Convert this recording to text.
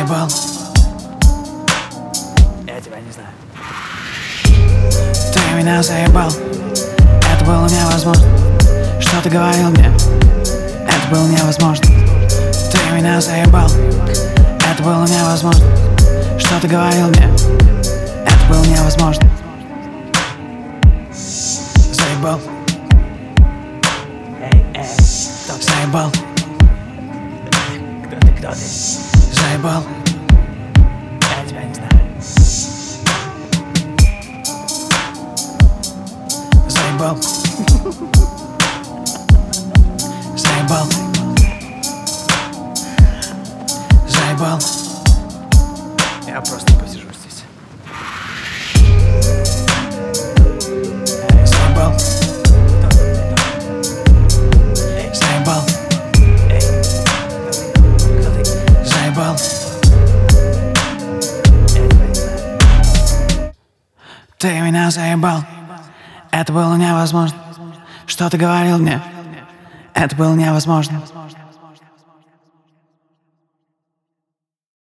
Заебал. Я тебя не знаю. Ты меня заебал. Это было невозможно. Что ты говорил мне? Это было невозможно. Ты меня заебал. Это было невозможно. Что ты говорил мне? Это было невозможно. Заебал. Заебал. Кто ты? Заебал. Я тебя не знаю. Заебал. Заебал. Заебал. Я просто посижу здесь. Заебал. Заебал. Заебал. Ты меня заебал. Это было невозможно. Что ты говорил мне? Это было невозможно.